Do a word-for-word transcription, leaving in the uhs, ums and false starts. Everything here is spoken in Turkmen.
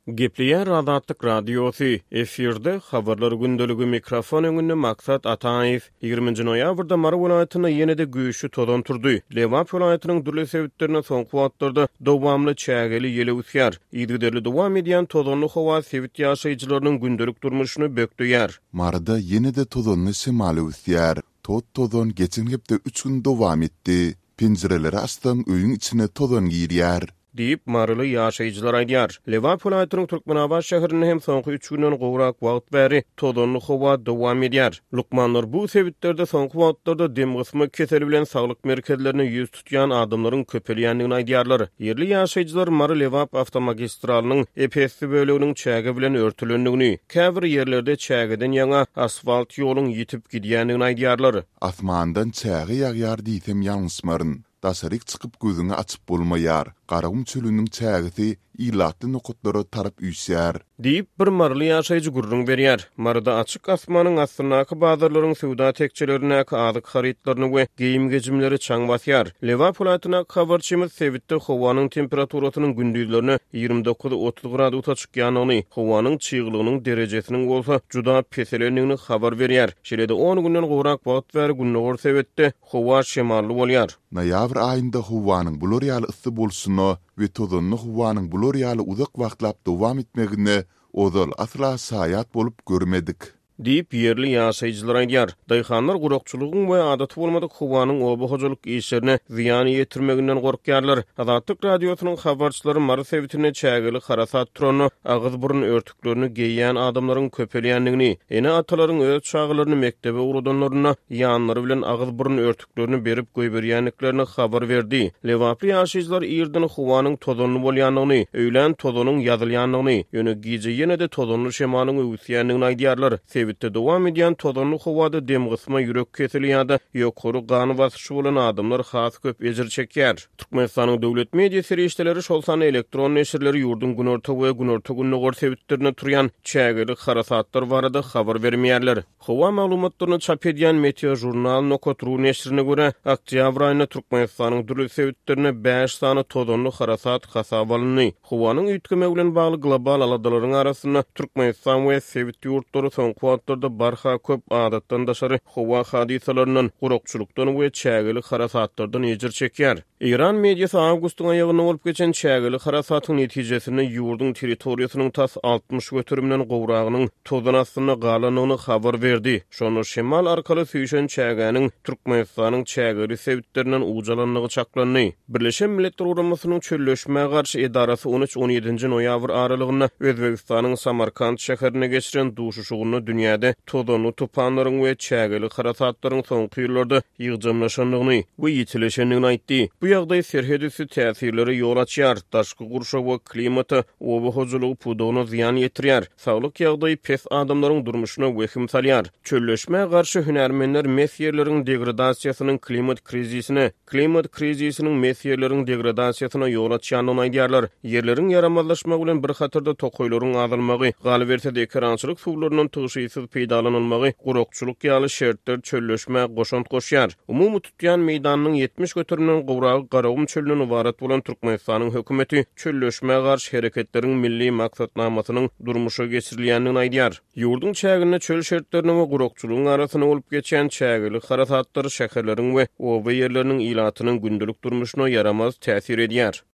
Gepliýär Azatlyk radiosu efirde habarlar gündölügi mikrofon öňünde Maksat Ataýew ýygrüminji noýabrda Mara welaýatyna ýene-de güýçli tozan turdy. Lewap welaýatynyň dürli sebäplerine soňky wagtlarda dowamly çägeli ýele üsýär. Ýygrderli dowam edýän tozanly howa sebit ýaşaýjylarynyň gündelik durmuşyny bökdüýär. Marada ýene-de tozanly şemaly üsýär. Tot tozan geçen hepde üç gün dowam etdi. Penjireleri astan öýüň içine tozan girýär. Diýip Maraly ýaşaýjylar aýdýar. Lewap welaýatynyň Türkmenabad şäherinde hem soňky üç günden gowrak wagt bäri tozanly howa dowam edýär. Lukmanlar bu sebitlerde soňky wagtlarda dem gysmy keseli bilen saglyk merkezlerine ýüz tutýan adamlaryň köpelýändigini aýdýarlar. Yerli ýaşaýjylar Mara Lewap awtomagistralynyň epesli böleginiň çäge bilen örtülendigini, käbir ýerlerde çägeden ýaňa asfalt ýoluň ýitip gidýändigini aýdýarlar. Asmandan çäge ýagýar diýsem ýalňysmaryn. Dasaryk çykyp gözüňi açyp bolmaýar. Garagum çölüniň çägisi ilatly nokotlara tarap üýsýär. Diýip bir marly ýaşaýjy gurrun berýär. Marada açyk asmanyň astynaky bazarlaryň sowda tekçelerine azyk harytlaryny we geyim gejimleri çaň basýar. Lewap welaýatyna habarçymyz sebitde howanyň temperaturasynyň gündüzlerini ýygrimi dokuz otuz grad utaçykýanyny, howanyň çygylygynyň derejesiniň bolsa juda peselendigini habar berýär. Şeýle-de on günden gowrak wagt bäri günnäwür sebitde howa şemally bolýar. Noýabr aýynda howanyň bulur ýaly ysy bolsuny we tozanly howanyň bulur ýaly uzak wagtlap dowam etmegini ozal asla saýat bolup görmedik. Diýip ýerli ýaşaýjylar aýdýar. Daýhanlar gurukçylygyň we adaty bolmadyk howanyň oba-hojalyk işlerine ziýan ýetirmeginden gorkýarlar. Azatlyk radiosynyň habarçylary Mara sebitine çägeli harasat turany, agyz burun örtüklerini geýýän adamlaryň köpelýändigini, ene atalaryň öz çağlaryny mektebe urudanlaryna ýanlary bilen agyz burun örtüklerini berip goýberýänliklerini habar berdi. Lewaply ýaşaýjylar ýerden howanyň tozanly bolýanlygyny, öýlen tozanyň ýazylýanlygyny, ýöne gize ýene-de tozanly şemanyň öwüsýänligini aýdýarlar. Sebitde dowam edýän tozanly howada dem gysma ýürek keseli ýa-da ýokary gany basyşy bolan adamlar has köp ejir çekýär. Türkmenistanyň döwlet media serişdeleri şol sany elektron neşirleri ýurdun günorta we günorta günnäwür sebitlerine turýan çägeli harasatlar barada habar bermeýärler. Howa maglumatlaryny çap edýän Meteor jurnal Nokotru neşrine görä, oktýabr aýynda Türkmenistanyň dürli sebitlerine beş sany tozanly harasat hasap alındy. Howanyň üýtgeme bilen bagly global aladalaryň arasynda Türkmenistan we sebit ýurtlary soňky wagtlarda barha köp adatdan daşary howa hadisalarynyň gurukçylykdan we çägeli harasatlardan ejir çekýär. İran mediýasy awgustyň aýagyna bolup geçen çägeli harasatyň netijesini ýurdun territoriýasynyň tas altmış götürümden gowragynyň tozan astyna galanyny habar berdi. Şonu şemal arkaly süýşen çägäniň Türkmenistanyň çägeli sebitlerinden ujalanlygy çaklandy. Birleşen Milletler Guramasynyň çölleşmäge garşy edarasy on üç on ýedinji noýabr aralygynda Özbegistanyň Samarkand şäherine geçiren duşuşugyny dünýäde tozanly tupanlaryň we çägeli harasatlaryň soňky ýyllarda ýygjamlaşanlygyny we ýitileşenligini aýtdy. Bu ýagdaý serhedisi täsirleri ýol açýar, daşky gurşa we klimata oba-hojalygy pudugyna ziýan ýetirýär. Saglyk ýagdaý pes adamlaryň durmuşyna wehim salýar. Çölleşmäge garşy hünärmenler mesýerleriň degradasiýasynyň klimat krizisine, klimat krizisiniň mesýerleriň degradasiýasyna ýol açýanyny aýdýarlar. Ýerleriň yaramazlaşmagy bilen bir hatarda tokoýlaryň azalmagy, galy berse-de ekrançylyk suwlarynyň tygyşysyz peýdalanylmagy, gurukçylyk ýaly şertler çölleşmäge goşant goşýar. Umumy tutýan meýdanyň ýetmiş götürümden gowragy Garagum çölünden ibaret bolan Türkmenistanyň hökümeti çölleşmäge garşy hereketleriň milli maksatnamasynyň durmuşa geçirilýändigini aýdýar. Ýurdun çägine çöl şertlerini we gurukçylygyň arasyna bolup geçen çägeli harasatlar şäherleriň we oba ýerleriniň ilatynyň gündelik durmuşyna yaramaz täsir edýär.